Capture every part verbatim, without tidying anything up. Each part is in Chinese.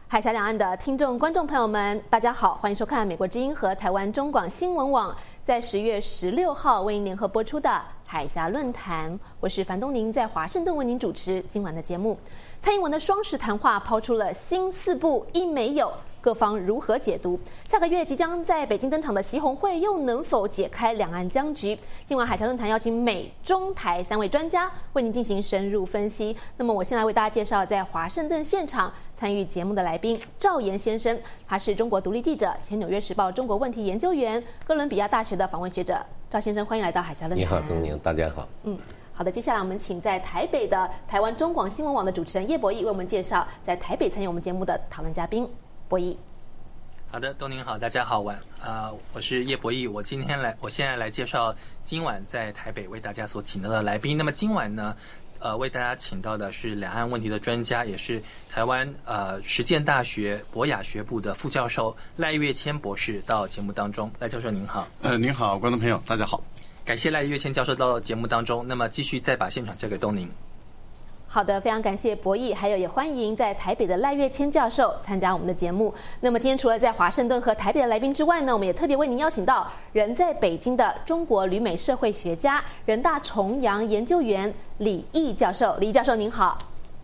海峡两岸的听众、观众朋友们，大家好，欢迎收看美国之音和台湾中广新闻网在十月十六号为您联合播出的海峡论坛。我是樊东宁，在华盛顿为您主持今晚的节目。蔡英文的双十谈话抛出了新四不一没有，各方如何解读？下个月即将在北京登场的习鸿会又能否解开两岸僵局？今晚海峡论坛邀请美、中、台三位专家为您进行深入分析。那么我先来为大家介绍在华盛顿现场参与节目的来宾赵岩先生，他是中国独立记者、前纽约时报中国问题研究员、哥伦比亚大学的访问学者。赵先生，欢迎来到海峡论坛。 你好，东宁，大家好。 嗯。好的，接下来我们请在台北的台湾中广新闻网的主持人叶博弈为我们介绍在台北参与我们节目的讨论嘉宾。博弈。 好的，东宁好，大家好，晚啊、呃，我是叶博弈，我今天来，我现在来介绍今晚在台北为大家所请到的来宾。那么今晚呢，呃，为大家请到的是两岸问题的专家，也是台湾呃实践大学博雅学部的副教授赖岳谦博士到节目当中。赖教授您好。 呃，您好，观众朋友，大家好。 感谢赖岳谦教授到节目当中，那么继续再把现场交给东宁。 好的，非常感谢博弈，还有也欢迎在台北的赖岳谦教授参加我们的节目。那么今天除了在华盛顿和台北的来宾之外呢，我们也特别为您邀请到人在北京的中国旅美社会学家、人大重阳研究员李毅教授。李毅教授您好。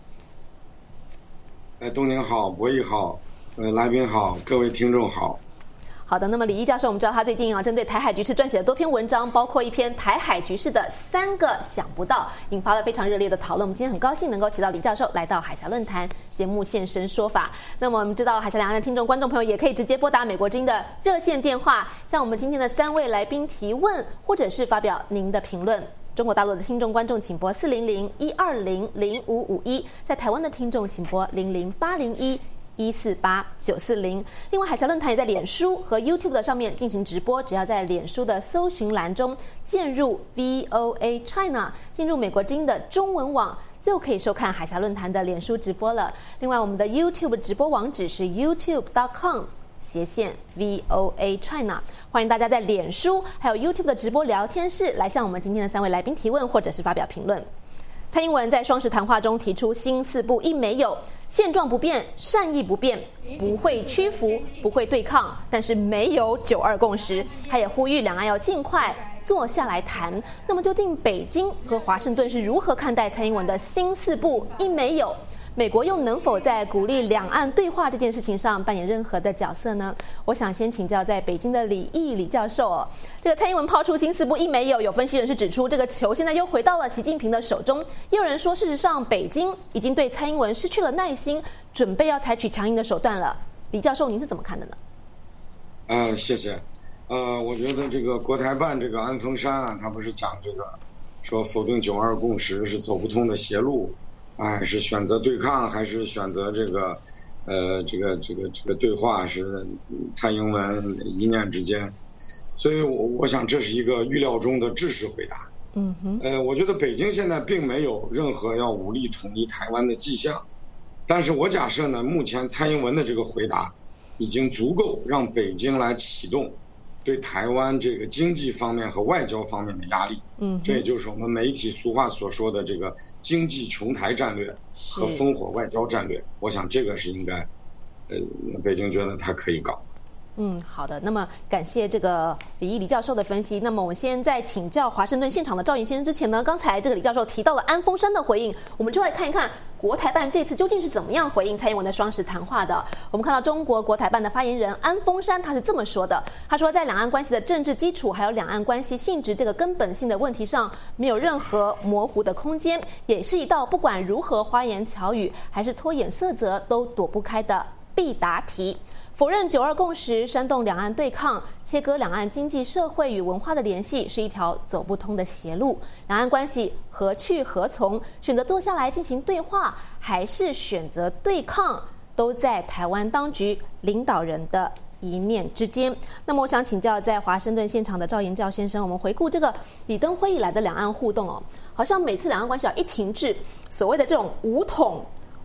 哎，东宁好，博弈好，呃，来宾好，各位听众好。 好的，那么李毅教授，我们知道他最近啊，针对台海局势撰写了多篇文章，包括一篇台海局势的三个想不到，引发了非常热烈的讨论。我们今天很高兴能够请到李教授来到海峡论坛节目现身说法。那么我们知道海峡两岸的听众、观众朋友也可以直接拨打美国之音的热线电话，向我们今天的三位来宾提问，或者是发表您的评论。中国大陆的听众观众请拨四零零一二零零五五一，在台湾的听众请拨零零八零一。一四八九四零。另外，海峡论坛也在脸书和 YouTube 的上面进行直播，只要在脸书的搜寻栏中键入 V O A China， 进入美国之音的中文网，就可以收看海峡论坛的脸书直播了。另外，我们的 YouTube 直播网址是 YouTube dot com 斜线 V O A China， 欢迎大家在脸书还有 YouTube 的直播聊天室来向我们今天的三位来宾提问，或者是发表评论。蔡英文在双十谈话中提出新四不一没有，现状不变，善意不变，不会屈服，不会对抗，但是没有九二共识。他也呼吁两岸要尽快坐下来谈。那么究竟北京和华盛顿是如何看待蔡英文的新四不一没有？美国又能否在鼓励两岸对话这件事情上扮演任何的角色呢？我想先请教在北京的李毅李教授哦。这个蔡英文抛出新四不一没有，有分析人士指出，这个球现在又回到了习近平的手中。也有人说，事实上北京已经对蔡英文失去了耐心，准备要采取强硬的手段了。李教授，您是怎么看的呢？ 呃，谢谢。呃，我觉得这个国台办这个安峰山啊，他不是讲这个说否定九二共识是走不通的邪路。哎，是选择对抗还是选择这个，呃，这个这个这个对话是蔡英文一念之间，所以我我想这是一个预料中的制式回答。 嗯哼。 呃，我觉得北京现在并没有任何要武力统一台湾的迹象，但是我假设呢，目前蔡英文的这个回答已经足够让北京来启动对台湾这个经济方面和外交方面的压力。 嗯， 这也就是我们媒体俗话所说的这个经济穷台战略和烽火外交战略。我想这个是应该，呃，北京觉得它可以搞。 嗯，好的。那么感谢这个李毅李教授的分析。那么我们先在请教华盛顿现场的赵岩先生之前呢，刚才这个李教授提到了安峰山的回应，我们就来看一看国台办这次究竟是怎么样回应蔡英文的双十谈话的。我们看到中国国台办的发言人安峰山他是这么说的，他说在两岸关系的政治基础还有两岸关系性质这个根本性的问题上，没有任何模糊的空间，也是一道不管如何花言巧语还是拖眼色泽都躲不开的必答题。否认九二共识，煽动两岸对抗，切割两岸经济社会与文化的联系，是一条走不通的邪路。两岸关系何去何从？选择坐下来进行对话，还是选择对抗，都在台湾当局领导人的一念之间。那么我想请教在华盛顿现场的赵岩教先生，我们回顾这个李登辉以来的两岸互动哦，好像每次两岸关系要一停滞，所谓的这种武统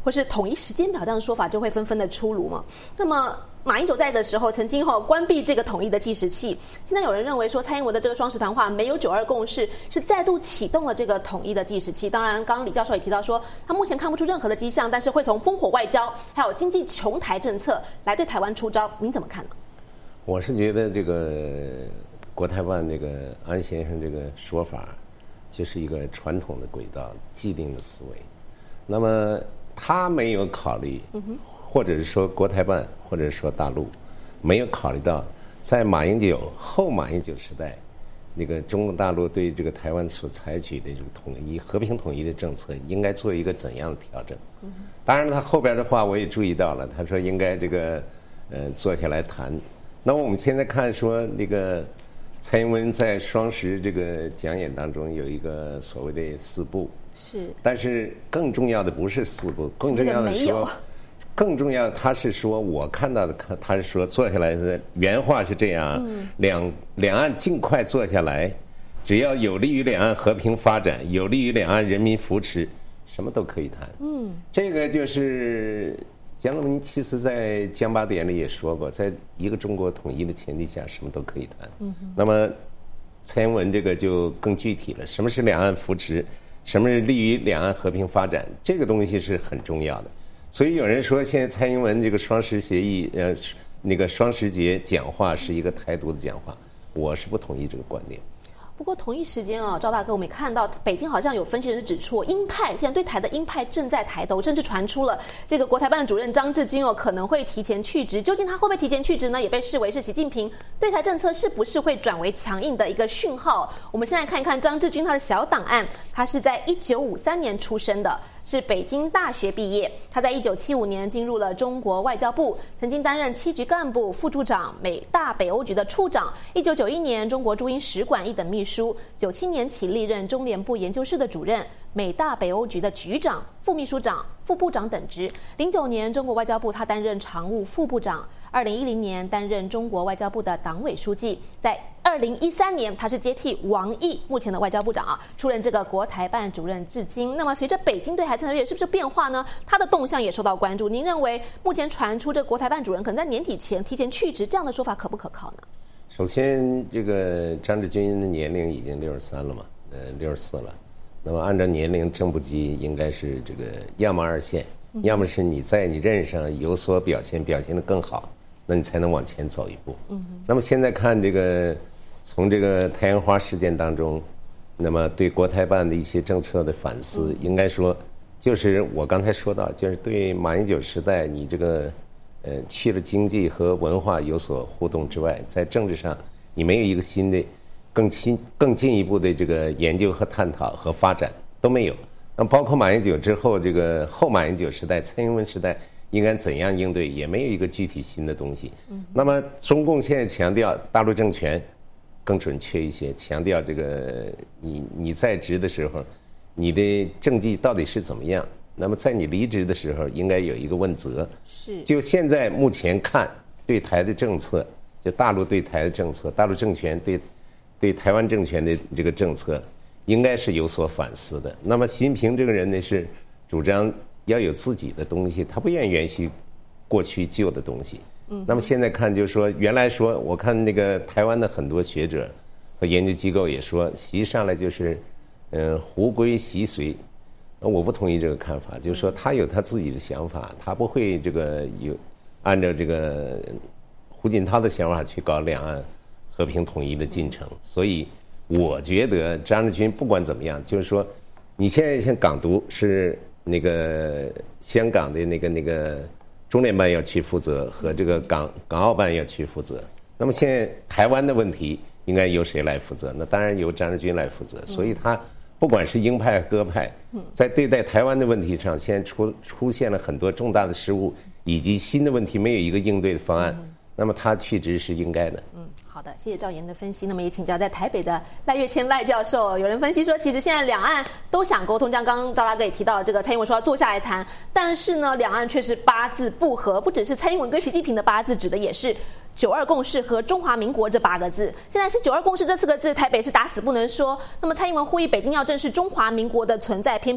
或是统一时间表这样的说法就会纷纷的出炉嘛。那么马英九在的时候曾经哈、哦、关闭这个统一的计时器，现在有人认为说蔡英文的这个双十谈话没有九二共识，是再度启动了这个统一的计时器。当然刚刚李教授也提到说他目前看不出任何的迹象，但是会从烽火外交还有经济穷台政策来对台湾出招，您怎么看呢？ 我是觉得这个国台办这个安先生这个说法就是一个传统的轨道既定的思维，那么他没有考虑、嗯、或者是说国台办或者是说大陆没有考虑到在马英九后马英九时代那个中国大陆对这个台湾所采取的这个统一和平统一的政策应该做一个怎样的调整、嗯、当然他后边的话我也注意到了，他说应该这个呃坐下来谈。那么我们现在看说那个蔡英文在双十这个讲演当中有一个所谓的四不， 是，但是更重要的不是四不，更重要的说，更重要的他是说，我看到的他是说坐下来的原话是这样，嗯、两两岸尽快坐下来，只要有利于两岸和平发展，有利于两岸人民扶持，什么都可以谈。嗯，这个就是江泽民其实在江八典里也说过，在一个中国统一的前提下，什么都可以谈。嗯，那么蔡英文这个就更具体了，什么是两岸扶持，什么是利于两岸和平发展，这个东西是很重要的。所以有人说，现在蔡英文这个双十协议，呃，那个双十节讲话是一个台独的讲话，我是不同意这个观点。 不过同一时间啊，赵大哥，我们也看到北京好像有分析人指出，鹰派现在对台的鹰派正在抬头，甚至传出了这个国台办主任张志军哦可能会提前去职。究竟他会不会提前去职呢？也被视为是习近平对台政策是不是会转为强硬的一个讯号。我们现在看一看张志军他的小档案，他是在一九五三年出生的，是北京大学毕业。他在一九七五年进入了中国外交部，曾经担任七局干部、副处长、美大北欧局的处长。一九九一年中国驻英使馆一等秘书，九七年起历任中联部研究室的主任、美大北欧局的局长、副秘书长、副部长等职。零九年中国外交部他担任常务副部长，二零一零年担任中国外交部的党委书记，在二零一三年他是接替王毅目前的外交部长啊，出任这个国台办主任至今。那么随着北京对台政策是不是变化呢？他的动向也受到关注。您认为目前传出这国台办主任可能在年底前提前去职这样的说法可不可靠呢？ 首先，这个张志军的年龄已经六十三了嘛，呃，六十四了。那么按照年龄正部级应该是这个要么二线，嗯、要么是你在你任上有所表现，表现得更好，那你才能往前走一步。嗯。那么现在看这个，从这个太阳花事件当中，那么对国台办的一些政策的反思，嗯、应该说就是我刚才说到，就是对马英九时代你这个。呃，去了经济和文化有所互动之外，在政治上你没有一个新的、更新、更进一步的这个研究和探讨和发展都没有。那包括马英九之后，这个后马英九时代、蔡英文时代应该怎样应对，也没有一个具体新的东西。嗯、那么中共现在强调大陆政权更准确一些，强调这个你你在职的时候，你的政绩到底是怎么样？那么在你离职的时候，应该有一个问责。是。就现在目前看，对台的政策，就大陆对台的政策，大陆政权对对台湾政权的这个政策，应该是有所反思的。那么习近平这个人呢，是主张要有自己的东西，他不愿意延续过去旧的东西。嗯。那么现在看，就是说，原来说，我看那个台湾的很多学者和研究机构也说，习上来就是，嗯、呃，胡归习随。我不同意这个看法，就是说他有他自己的想法，他不会这个有按照这个胡锦涛的想法去搞两岸和平统一的进程。所以我觉得张志军不管怎么样，就是说你现在像港独是那个香港的那个那个中联办要去负责，和这个港港澳办要去负责。那么现在台湾的问题应该由谁来负责？那当然由张志军来负责。所以他不管是鹰派鸽派，在对待台湾的问题上，现在出出现了很多重大的失误，以及新的问题没有一个应对的方案，那么他去职是应该的。 嗯，好的，谢谢赵岩的分析。那么也请教在台北的赖岳谦赖教授，有人分析说，其实现在两岸都想沟通，像刚刚赵大哥也提到，这个蔡英文说要坐下来谈，但是呢，两岸却是八字不合，不只是蔡英文跟习近平的八字，指的也是九二共识和中华民国这八个字。现在是九二共识这四个字，台北是打死不能说。那么蔡英文呼吁北京要正视中华民国的存在，偏偏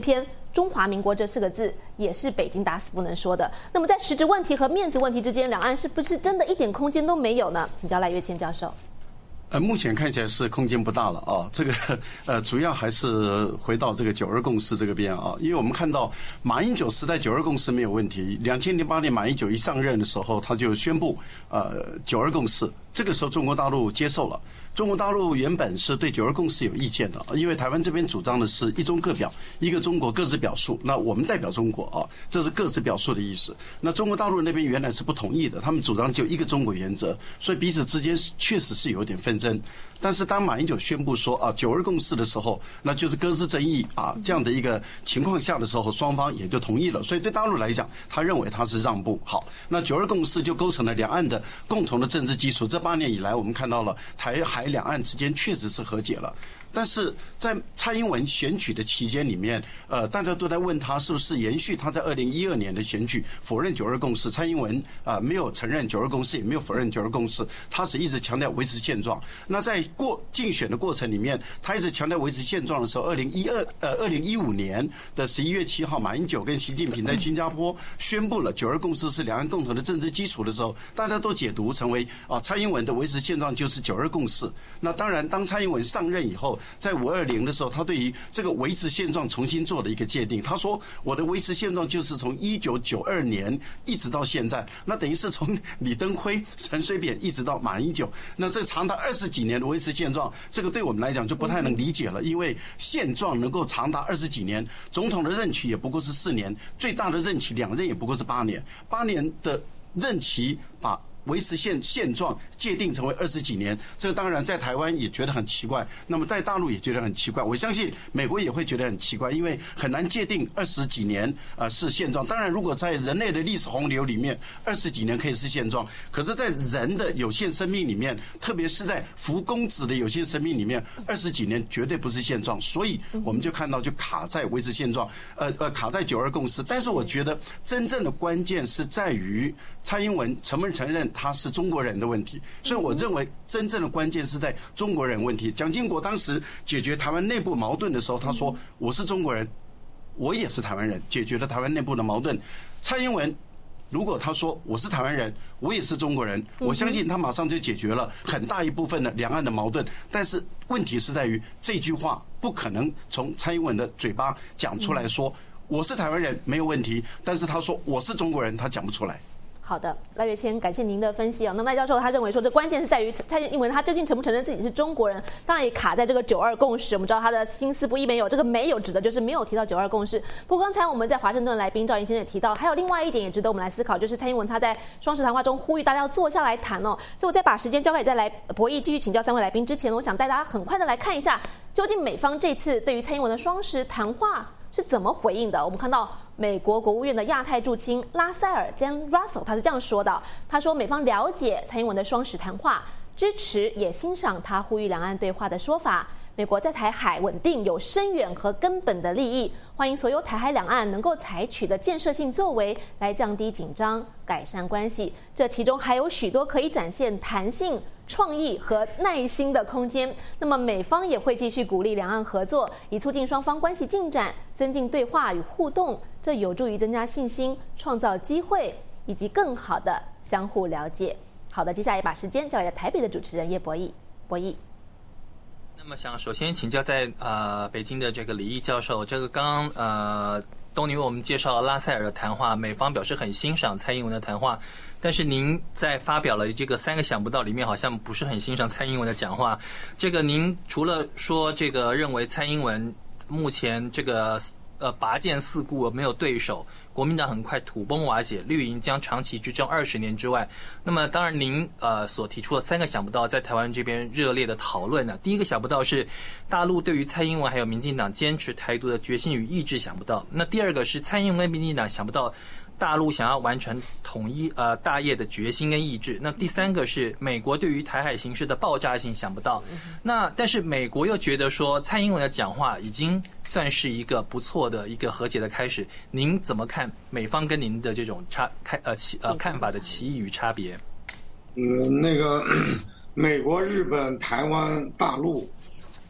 中华民国这四个字也是北京打死不能说的。那么在实质问题和面子问题之间，两岸是不是真的一点空间都没有呢？请教赖岳谦教授。 呃，目前看起来是空间不大了啊。这个呃，主要还是回到这个九二共识这个边啊，因为我们看到马英九时代九二共识没有问题。两千零八年马英九一上任的时候，他就宣布呃九二共识，这个时候中国大陆接受了。中国大陆原本是对九二共识有意见的，因为台湾这边主张的是一中各表，一个中国各自表述，那我们代表中国啊，这是各自表述的意思。那中国大陆那边原来是不同意的，他们主张就一个中国原则，所以彼此之间确实是有点纷争。但是当马英九宣布说啊九二共识的时候，那就是各自争议啊这样的一个情况下的时候，双方也就同意了。所以对大陆来讲，他认为他是让步。好，那九二共识就构成了两岸的共同的政治基础。这八年以来，我们看到了台海两岸之间确实是和解了。但是在蔡英文选举的期间里面，呃，大家都在问他是不是延续他在二零一二年的选举否认九二共识。蔡英文啊、呃、没有承认九二共识，也没有否认九二共识，他是一直强调维持现状。那在过竞选的过程里面，他一直强调维持现状的时候，二零一二呃二零一五年的十一月七号，马英九跟习近平在新加坡宣布了九二共识是两岸共同的政治基础的时候，大家都解读成为啊蔡英文的维持现状就是九二共识。那当然，当蔡英文上任以后，在五二零的时候，他对于这个维持现状重新做了一个界定。他说：“我的维持现状就是从一九九二年一直到现在，那等于是从李登辉、陈水扁一直到马英九，那这长达二十几年的维持现状，这个对我们来讲就不太能理解了。因为现状能够长达二十几年，总统的任期也不过是四年，最大的任期两任也不过是八年，八年的任期把维持现现状界定成为二十几年，这个当然在台湾也觉得很奇怪，那么在大陆也觉得很奇怪，我相信美国也会觉得很奇怪，因为很难界定二十几年呃是现状。当然，如果在人类的历史洪流里面，二十几年可以是现状，可是，在人的有限生命里面，特别是在福公子的有限生命里面，二十几年绝对不是现状。所以我们就看到就卡在维持现状，呃呃卡在九二共识。但是我觉得真正的关键是在于蔡英文承不承认他是中国人的问题，所以我认为真正的关键是在中国人问题。蒋经国当时解决台湾内部矛盾的时候，他说我是中国人，我也是台湾人，解决了台湾内部的矛盾。蔡英文如果他说我是台湾人，我也是中国人，我相信他马上就解决了很大一部分的两岸的矛盾。但是问题是在于这句话不可能从蔡英文的嘴巴讲出来说我是台湾人没有问题，但是他说我是中国人，他讲不出来。 好的，赖岳谦，感谢您的分析啊。那么赖教授他认为说，这关键是在于蔡英文他究竟承不承认自己是中国人，当然也卡在这个九二共识。我们知道他的心思不一没有，这个没有指的就是没有提到九二共识。不过刚才我们在华盛顿来宾赵寅先生也提到，还有另外一点也值得我们来思考，就是蔡英文他在双十谈话中呼吁大家要坐下来谈哦。所以我再把时间交给再来博弈继续请教三位来宾之前，我想带大家很快的来看一下，究竟美方这次对于蔡英文的双十谈话是怎么回应的。我们看到美国国务院的亚太驻青拉塞尔 Dan Russell 他是这样说的，他说美方了解蔡英文的双十谈话，支持也欣赏他呼吁两岸对话的说法。美国在台海稳定有深远和根本的利益，欢迎所有台海两岸能够采取的建设性作为来降低紧张、改善关系。这其中还有许多可以展现弹性、创意和耐心的空间。那么美方也会继续鼓励两岸合作，以促进双方关系进展，增进对话与互动，这有助于增加信心、创造机会以及更好的相互了解。好的，接下来把时间交给台北的主持人叶博弈。博弈。 那么想首先请教在呃北京的这个李毅教授，这个刚刚呃东尼为我们介绍拉塞尔的谈话，美方表示很欣赏蔡英文的谈话，但是您在发表了这个三个想不到里面好像不是很欣赏蔡英文的讲话。这个您除了说这个认为蔡英文目前这个呃拔剑四顾没有对手，国民党很快土崩瓦解，绿营将长期执政二十年之外，那么当然您呃所提出的三个想不到在台湾这边热烈的讨论呢。第一个想不到是大陆对于蔡英文还有民进党坚持台独的决心与意志想不到，那第二个是蔡英文跟民进党想不到大陆想要完成统一呃大业的决心跟意志，那第三个是美国对于台海形势的爆炸性想不到。那但是美国又觉得说蔡英文的讲话已经算是一个不错的一个和解的开始，您怎么看美方跟您的这种差看呃其呃看法的歧义与差别？ 嗯，那个美国、日本、台湾、大陆，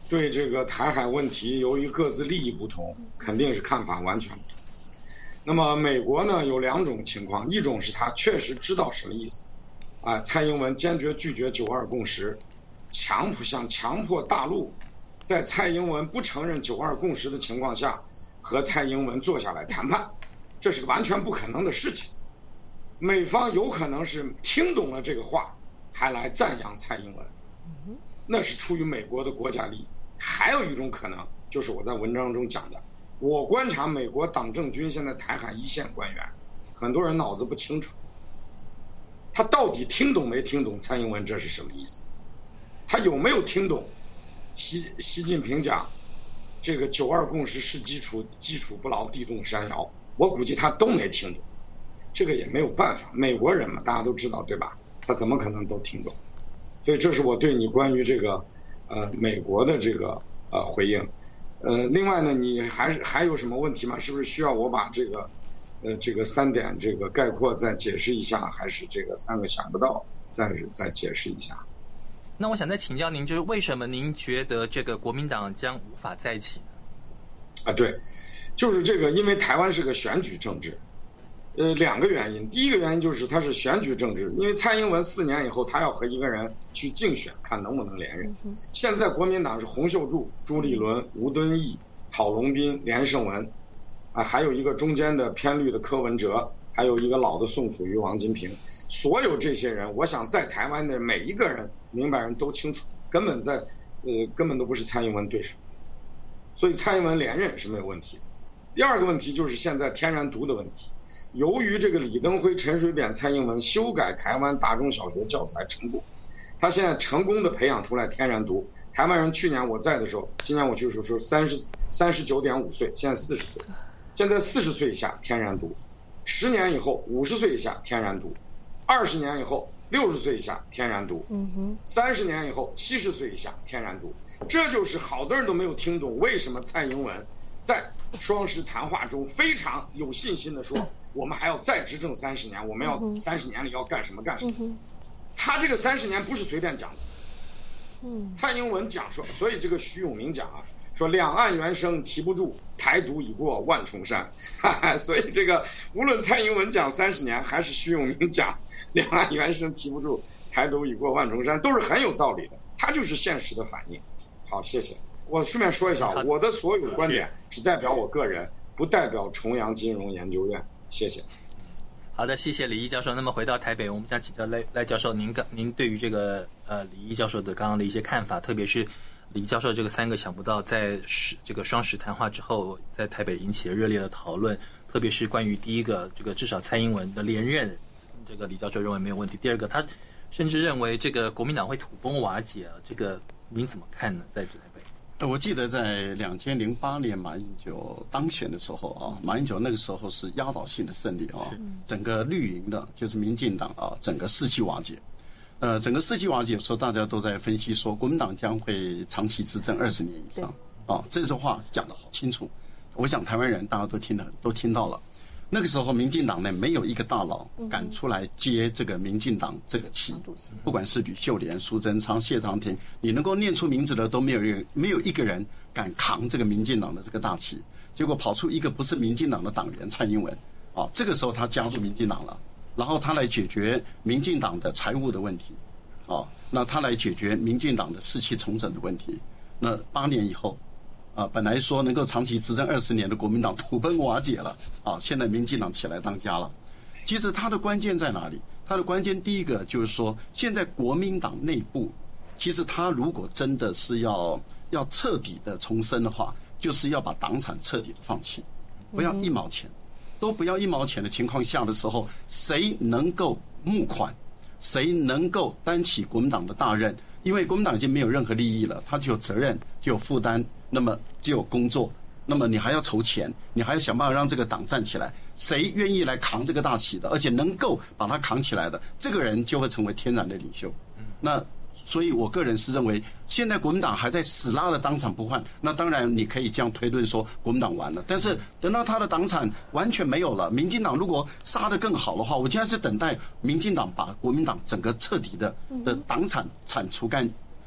对这个台海问题，由于各自利益不同，肯定是看法完全不同。那么美国呢，有两种情况，一种是他确实知道什么意思，啊，蔡英文坚决拒绝九二共识，强迫想强迫大陆在蔡英文不承认九二共识的情况下和蔡英文坐下来谈判，这是个完全不可能的事情。美方有可能是听懂了这个话，还来赞扬蔡英文，那是出于美国的国家利益。还有一种可能，就是我在文章中讲的，我观察美国党政军现在台海一线官员，很多人脑子不清楚，他到底听懂没听懂蔡英文这是什么意思？他有没有听懂习习近平讲这个九二共识是基础，基础不牢，地动山摇？我估计他都没听懂。这个也没有办法，美国人嘛，大家都知道，对吧？他怎么可能都听懂？所以这是我对你关于这个呃美国的这个呃回应。呃，另外呢，你还是还有什么问题吗？是不是需要我把这个呃这个三点这个概括再解释一下，还是这个三个想不到再再解释一下？ 那我想再请教您，就是为什么您觉得这个国民党将无法在一起呢？ 啊，对，就是这个，因为台湾是个选举政治。呃，两个原因。第一个原因就是它是选举政治，因为蔡英文四年以后，他要和一个人去竞选，看能不能连任。现在国民党是洪秀柱、朱立伦、吴敦义、郝龙斌、连胜文，啊，还有一个中间的偏绿的柯文哲，还有一个老的宋楚瑜、王金平。所有这些人，我想在台湾的每一个人明白人都清楚，根本在呃根本都不是蔡英文对手，所以蔡英文连任是没有问题的。第二个问题就是现在天然毒的问题。由于这个李登辉、陈水扁、蔡英文修改台湾大中小学教材成功，他现在成功的培养出来天然毒。台湾人去年我在的时候，今年我去的时候说三十三十九点五岁，现在四十岁，现在四十岁以下天然毒，十年以后五十岁以下天然毒，二十年以后六十岁以下天然毒，三十年以后七十岁以下天然毒。这就是好多人都没有听懂为什么蔡英文在双十谈话中非常有信心的说，我们还要再执政三十年，我们要三十年里要干什么干什么。他这个三十年不是随便讲的。蔡英文讲说，所以这个徐永明讲啊，说两岸猿声啼不住，台独已过万重山。哈哈，所以这个无论蔡英文讲三十年，还是徐永明讲两岸猿声啼不住，台独已过万重山，都是很有道理的。他就是现实的反应。好，谢谢。我顺便说一下，我的所有观点只代表我个人，不代表重阳金融研究院。谢谢。 好的，谢谢李毅教授。那么回到台北，我们想请教赖赖教授，您您对于这个呃李毅教授的刚刚的一些看法，特别是李教授这个三个想不到在这个双十谈话之后，在台北引起了热烈的讨论，特别是关于第一个，这个至少蔡英文的连任，这个李教授认为没有问题。第二个，他甚至认为这个国民党会土崩瓦解啊，这个您怎么看呢？在台北？ 我记得在两千零八年马英九当选的时候啊，马英九那个时候是压倒性的胜利啊，整个绿营的就是民进党啊，整个士气瓦解。呃，整个士气瓦解的时候，大家都在分析说，国民党将会长期执政二十年以上啊，这句话讲得好清楚。我想台湾人大家都听了，都听到了。那个时候，民进党呢没有一个大佬敢出来接这个民进党这个旗，不管是吕秀莲、苏贞昌、谢长廷，你能够念出名字的都没有人，没有一个人敢扛这个民进党的这个大旗。结果跑出一个不是民进党的党员蔡英文，啊，这个时候他加入民进党了，然后他来解决民进党的财务的问题，啊，那他来解决民进党的士气重整的问题。那八年以后。啊，本来说能够长期执政二十年的国民党土崩瓦解了啊！现在民进党起来当家了。其实它的关键在哪里？它的关键第一个就是说，现在国民党内部，其实他如果真的是要要彻底的重生的话，就是要把党产彻底的放弃，不要一毛钱，都不要一毛钱的情况下的时候，谁能够募款，谁能够担起国民党的大任？因为国民党已经没有任何利益了，他就有责任，就有负担。那么只有工作，那么你还要筹钱，你还要想办法让这个党站起来。谁愿意来扛这个大旗的，而且能够把它扛起来的，这个人就会成为天然的领袖。那所以我个人是认为，现在国民党还在死拉的党产不换，那当然你可以这样推论说国民党完了。但是等到他的党产完全没有了，民进党如果杀得更好的话，我现在是等待民进党把国民党整个彻底的的党产铲除干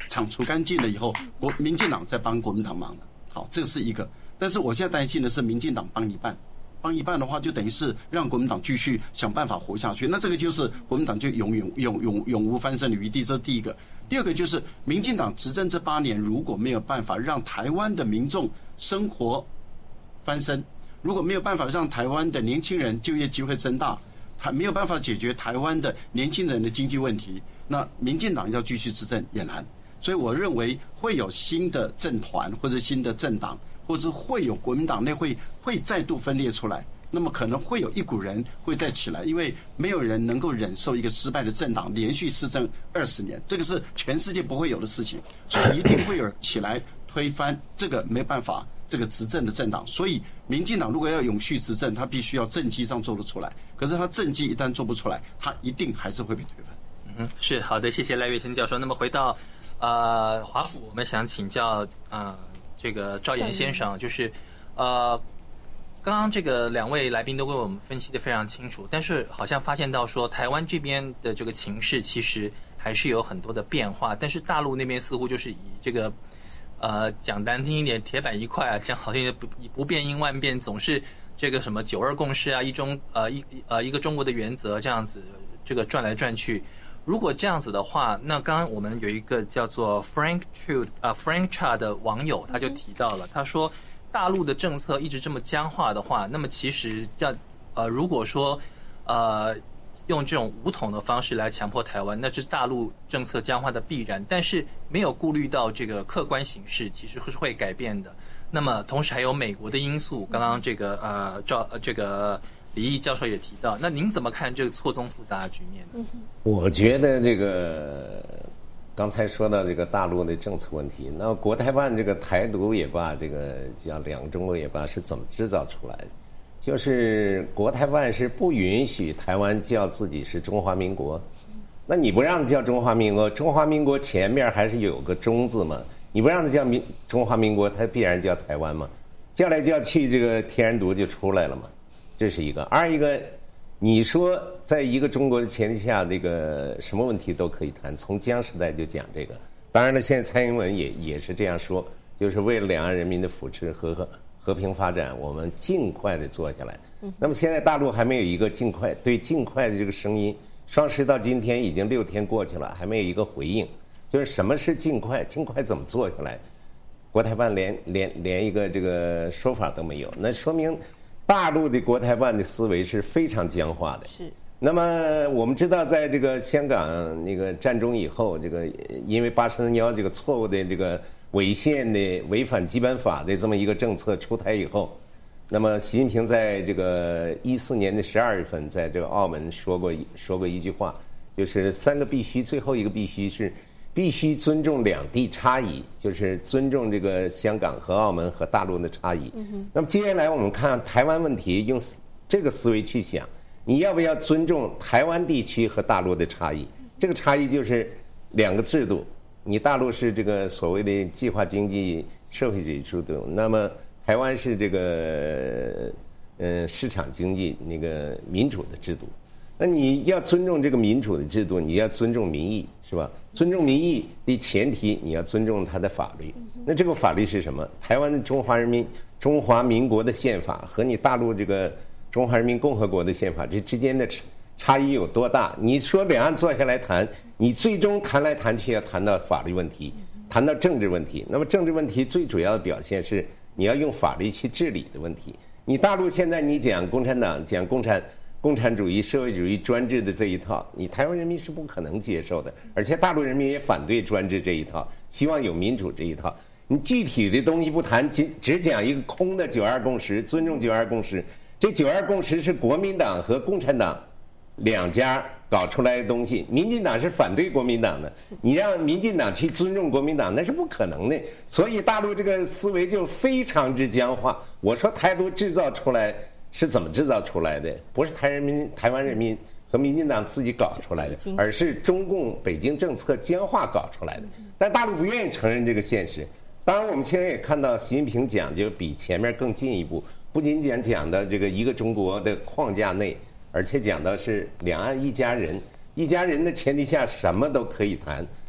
铲除干净了以后，国民进党在帮国民党忙了。好，这是一个。但是我现在担心的是，民进党帮一半，帮一半的话，就等于是让国民党继续想办法活下去。那这个就是国民党就永远永永永无翻身的余地。这是第一个。第二个就是民进党执政这八年，如果没有办法让台湾的民众生活翻身，如果没有办法让台湾的年轻人就业机会增大，还没有办法解决台湾的年轻人的经济问题，那民进党要继续执政也难。所以我认为会有新的政团或者新的政党，或是会有国民党内会会再度分裂出来。那么可能会有一股人会再起来，因为没有人能够忍受一个失败的政党连续施政二十年，这个是全世界不会有的事情，所以一定会有人起来推翻这个没办法这个执政的政党。所以民进党如果要永续执政，他必须要政绩上做得出来，可是他政绩一旦做不出来，他一定还是会被推翻。 嗯，是好的，谢谢赖岳天教授。那么回到呃华府，我们想请教呃这个赵岩先生，就是呃。刚刚这个两位来宾都为我们分析得非常清楚，但是好像发现到说台湾这边的这个情势其实还是有很多的变化，但是大陆那边似乎就是以这个呃讲难听一点铁板一块啊，讲好听不不变应万变，总是这个什么九二共识啊，一中呃一呃一个中国的原则这样子，这个转来转去。如果这样子的话，那刚刚我们有一个叫做 Frank Chu 呃 Frank Cha 的网友他就提到了，他说。大陆的政策一直这么僵化的话，那么其实要呃，如果说呃用这种武统的方式来强迫台湾，那是大陆政策僵化的必然。但是没有顾虑到这个客观形势，其实是会改变的。那么同时还有美国的因素，刚刚这个呃赵这个李毅教授也提到，那您怎么看这个错综复杂的局面呢？ 我觉得这个。刚才说到这个大陆的政策问题，那国台办这个台独也罢，这个叫两个中国也罢，是怎么制造出来的？就是国台办是不允许台湾叫自己是中华民国，那你不让叫中华民国，中华民国前面还是有个中字嘛，你不让它叫民中华民国，它必然叫台湾嘛，叫来叫去，这个天然独就出来了嘛，这是一个。二一个。你说在一个中国的前提下，这个什么问题都可以谈，从江时代就讲这个。当然了，现在蔡英文也也是这样说，就是为了两岸人民的福祉和和和平发展，我们尽快的做下来。那么现在大陆还没有一个尽快对尽快的这个声音，双十到今天已经六天过去了，还没有一个回应。就是什么是尽快，尽快怎么做下来？国台办连连连一个这个说法都没有，那说明。大陆的国台办的思维是非常僵化的。 是。 那么我们知道，在这个香港那个战中以后，这个因为八三幺这个错误的这个违宪的、违反基本法的这么一个政策出台以后，那么习近平在这个一四年的十二月份，在这个澳门说过说过一句话，就是三个必须，最后一个必须是。必须尊重两地差异，就是尊重这个香港和澳门和大陆的差异。嗯、那么接下来我们看台湾问题，用这个思维去想，你要不要尊重台湾地区和大陆的差异？这个差异就是两个制度，你大陆是这个所谓的计划经济社会主义制度，那么台湾是这个呃市场经济那个民主的制度。那你要尊重这个民主的制度，你要尊重民意，是吧？尊重民意的前提，你要尊重它的法律。那这个法律是什么？台湾的中华人民中华民国的宪法和你大陆这个中华人民共和国的宪法这之间的差异有多大？你说两岸坐下来谈，你最终谈来谈去要谈到法律问题，谈到政治问题。那么政治问题最主要的表现是你要用法律去治理的问题。你大陆现在你讲共产党，讲共产。共产主义、社会主义专制的这一套，你台湾人民是不可能接受的，而且大陆人民也反对专制这一套，希望有民主这一套。你具体的东西不谈，只只讲一个空的九二共识，尊重九二共识。这九二共识是国民党和共产党两家搞出来的东西，民进党是反对国民党的，你让民进党去尊重国民党，那是不可能的。所以大陆这个思维就非常之僵化。我说台独制造出来。是怎么制造出来的？不是台人民、台湾人民和民进党自己搞出来的，而是中共北京政策僵化搞出来的。但大陆不愿意承认这个现实。当然，我们现在也看到习近平讲就比前面更进一步，不仅讲讲的这个一个中国的框架内，而且讲到是两岸一家人，一家人的前提下什么都可以谈。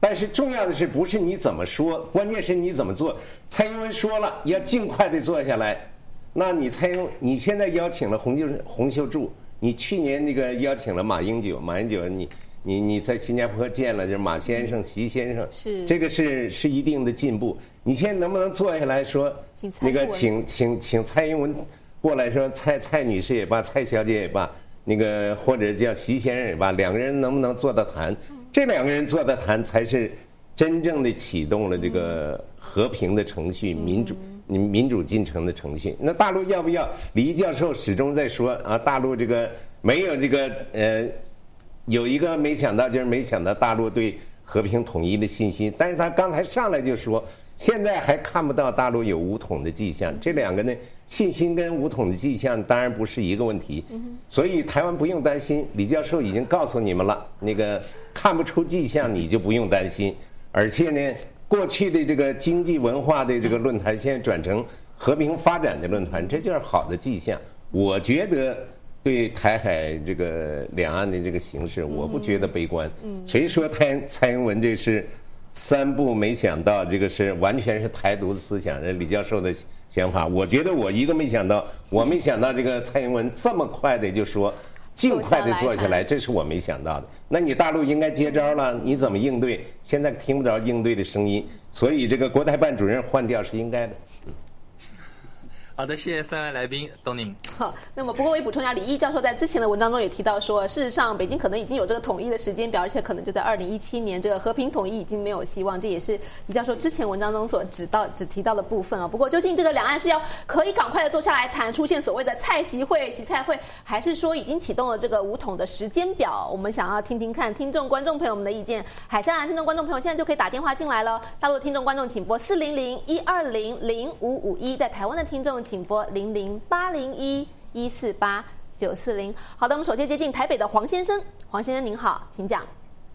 但是重要的是不是你怎么说，关键是你怎么做。蔡英文说了要尽快的做下来，那你蔡英你现在邀请了洪秀洪秀柱，你去年那个邀请了马英九，马英九你你你在新加坡见了就是马先生、习先生， 是这个是是一定的进步。你现在能不能坐下来说，那个请请请蔡英文过来说，蔡蔡女士也罢，蔡小姐也罢，那个或者叫习先生也罢，两个人能不能坐到谈？这两个人坐到谈，才是真正的启动了这个和平的程序、民主民主进程的程序。那大陆要不要？李教授始终在说啊，大陆这个没有这个呃，有一个没想到就是没想到大陆对和平统一的信心，但是他刚才上来就说，现在还看不到大陆有武统的迹象。这两个呢，信心跟武统的迹象当然不是一个问题，所以台湾不用担心。李教授已经告诉你们了，那个看不出迹象你就不用担心。而且呢，过去的这个经济文化的这个论坛现在转成和平发展的论坛，这就是好的迹象。我觉得对台海这个两岸的这个形势，我不觉得悲观。谁说蔡蔡英文这是三步没想到，这个是完全是台独的思想，这李教授的想法，我觉得我一个没想到，我没想到这个蔡英文这么快的就说尽快的做下来，这是我没想到的。那你大陆应该接招了，你怎么应对？现在听不着应对的声音，所以这个国台办主任换掉是应该的。 好的，谢谢三位来宾，东宁。 好，那么不过我也补充一下，李毅教授在之前的文章中也提到说，事实上北京可能已经有这个统一的时间表，而且可能就在二零一七年，这个和平统一已经没有希望，这也是李教授之前文章中所指到只提到的部分啊。不过究竟这个两岸是要可以赶快的坐下来谈，出现所谓的蔡习会、习蔡会，还是说已经启动了这个武统的时间表？我们想要听听看听众观众朋友们的意见。海峡的听众观众朋友现在就可以打电话进来了，大陆的听众观众请拨四零零一二零零五五一，在台湾的听众请拨零零八零一一四八九四零。好的，我们首先接近台北的黄先生。黄先生您好，请讲。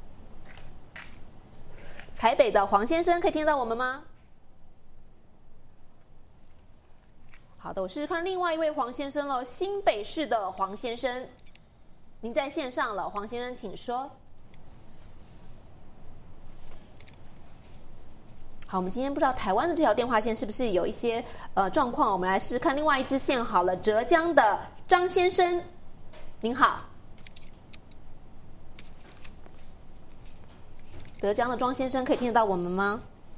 台北的黄先生可以听到我们吗？好的，我试试看另外一位黄先生了，新北市的黄先生，您在线上了，黄先生请说。好，我们今天不知道台湾的这条电话线是不是有一些呃状况，我们来试试看另外一支线好了。浙江的张先生，您好。浙江的庄先生可以听得到我们吗？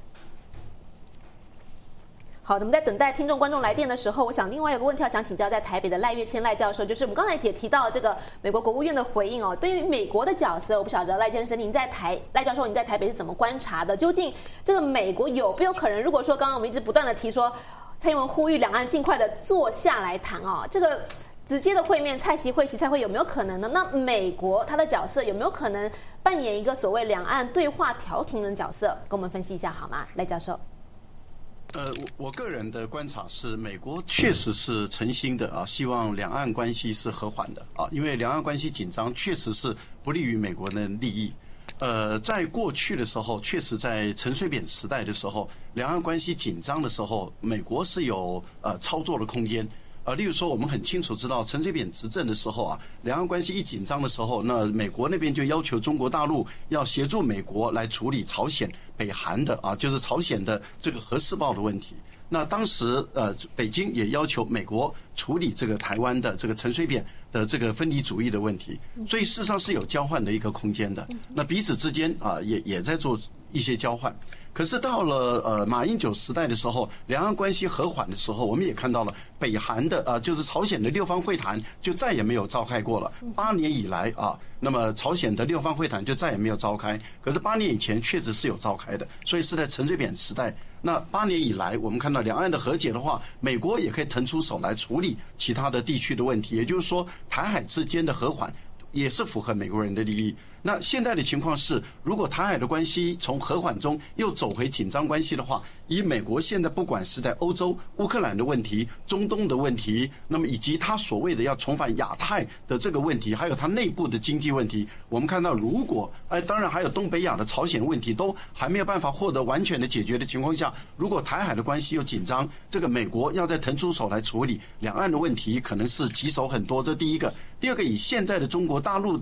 好，我们在等待听众观众来电的时候，我想另外有个问题要想请教在台北的赖岳谦赖教授，就是我们刚才也提到这个美国国务院的回应哦，对于美国的角色，我不晓得赖先生您在台赖教授您在台北是怎么观察的？究竟这个美国有没有可能？如果说刚刚我们一直不断的提说，蔡英文呼吁两岸尽快的坐下来谈哦，这个直接的会面，蔡习会、习蔡会有没有可能呢？那美国它的角色有没有可能扮演一个所谓两岸对话调停人角色？跟我们分析一下好吗，赖教授？ 呃，我我个人的观察是，美国确实是诚心的啊，希望两岸关系是和缓的啊，因为两岸关系紧张确实是不利于美国的利益。呃，在过去的时候，确实在陈水扁时代的时候，两岸关系紧张的时候，美国是有呃操作的空间。呃，例如说，我们很清楚知道，陈水扁执政的时候啊，两岸关系一紧张的时候，那美国那边就要求中国大陆要协助美国来处理朝鲜、北韩的啊，就是朝鲜的这个核试爆的问题。那当时呃，北京也要求美国处理这个台湾的这个陈水扁的这个分离主义的问题，所以事实上是有交换的一个空间的。那彼此之间啊，也也在做一些交换。可是到了呃马英九时代的时候，两岸关系和缓的时候，我们也看到了北韩的呃就是朝鲜的六方会谈就再也没有召开过了。八年以来啊，那么朝鲜的六方会谈就再也没有召开。可是八年以前确实是有召开的，所以是在陈水扁时代。那八年以来，我们看到两岸的和解的话，美国也可以腾出手来处理其他的地区的问题，也就是说，台海之间的和缓也是符合美国人的利益。那现在的情况是，如果台海的关系从和缓中又走回紧张关系的话，以美国现在不管是在欧洲、乌克兰的问题、中东的问题，那么以及他所谓的要重返亚太的这个问题，还有他内部的经济问题，我们看到，如果哎，当然还有东北亚的朝鲜问题都还没有办法获得完全的解决的情况下，如果台海的关系又紧张，这个美国要再腾出手来处理两岸的问题，可能是棘手很多。这第一个。第二个，以现在的中国大陆的国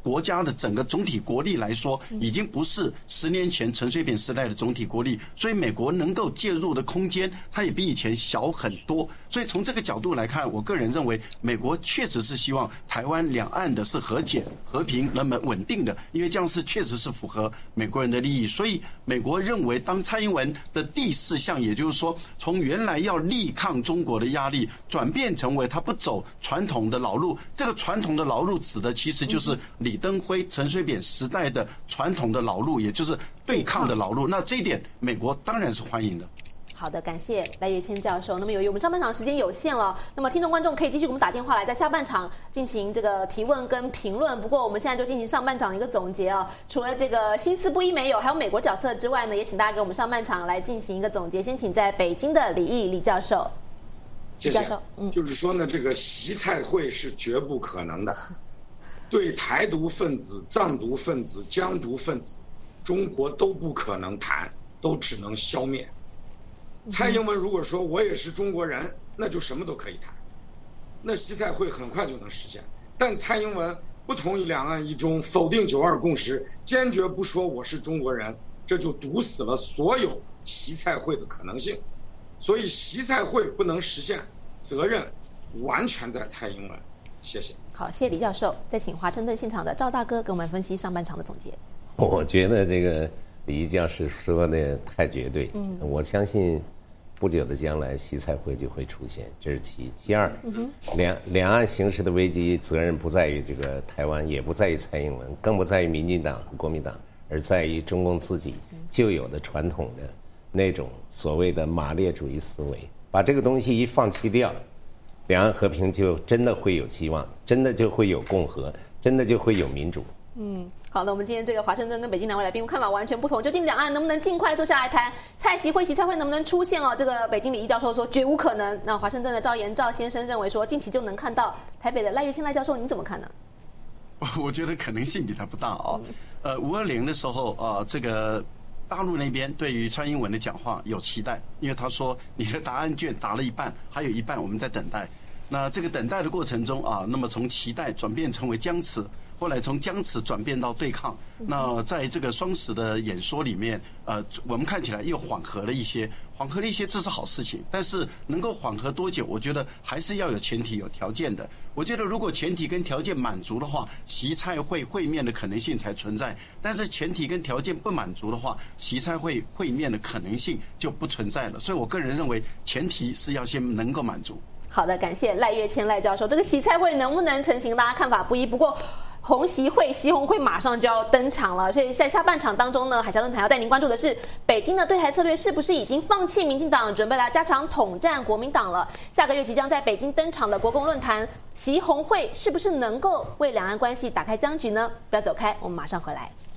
国家的整个总体国力来说，已经不是十年前陈水扁时代的总体国力，所以美国能够介入的空间，它也比以前小很多。所以从这个角度来看，我个人认为，美国确实是希望台湾两岸的是和解、和平、那么稳定的，因为这样是确实是符合美国人的利益。所以美国认为，当蔡英文的第四项，也就是说，从原来要力抗中国的压力，转变成为他不走传统的老路。这个传统的老路指的其实就是李登辉、陈水扁时代的传统的老路，也就是对抗的老路。那这一点，美国当然是欢迎的。 好的，感谢赖岳谦教授。那么由于我们上半场时间有限了，那么听众观众可以继续给我们打电话来，在下半场进行这个提问跟评论。不过我们现在就进行上半场的一个总结啊。除了这个新思不一没有，还有美国角色之外呢，也请大家给我们上半场来进行一个总结。先请在北京的李毅李教授。 谢谢。嗯，就是说呢，这个习蔡会是绝不可能的。对台独分子、藏独分子、疆独分子，中国都不可能谈，都只能消灭。蔡英文如果说我也是中国人，那就什么都可以谈，那习蔡会很快就能实现。但蔡英文不同意两岸一中，否定九二共识，坚决不说我是中国人，这就堵死了所有习蔡会的可能性。所以习蔡会不能实现，责任完全在蔡英文。谢谢。 好，谢谢李教授。再请华盛顿现场的赵大哥给我们分析上半场的总结。 我觉得这个李毅教授说的太绝对，嗯，我相信不久的将来习蔡会就会出现，这是其一。其二，嗯、两两岸形势的危机责任不在于这个台湾，也不在于蔡英文，更不在于民进党和国民党，而在于中共自己旧有的传统的那种所谓的马列主义思维。把这个东西一放弃掉，两岸和平就真的会有希望，真的就会有共和，真的就会有民主。 嗯，好的，我们今天这个华盛顿跟北京两位来宾看法完全不同，究竟两岸能不能尽快坐下来谈？蔡习会、习蔡会能不能出现哦？这个北京李毅教授说绝无可能。那华盛顿的赵延赵先生认为说近期就能看到。台北的赖岳谦赖教授，你怎么看呢？ 我觉得可能性比他不大哦。呃，五二零的时候啊、呃，这个大陆那边对于蔡英文的讲话有期待，因为他说你的答案卷答了一半，还有一半我们在等待。那这个等待的过程中啊，那么从期待转变成为僵持。后来从僵持转变到对抗，那在这个双十的演说里面，呃，我们看起来又缓和了一些，缓和了一些，这是好事情。但是能够缓和多久，我觉得还是要有前提、有条件的。我觉得如果前提跟条件满足的话，习蔡会会面的可能性才存在；但是前提跟条件不满足的话，习蔡会会面的可能性就不存在了。所以我个人认为，前提是要先能够满足。 好的，感谢赖岳谦赖教授。这个习蔡会能不能成型，大家看法不一。不过红习会、习红会马上就要登场了，所以在下半场当中呢，海峡论坛要带您关注的是北京的对台策略是不是已经放弃民进党，准备来加强统战国民党了。下个月即将在北京登场的国共论坛，习红会是不是能够为两岸关系打开僵局呢？不要走开，我们马上回来。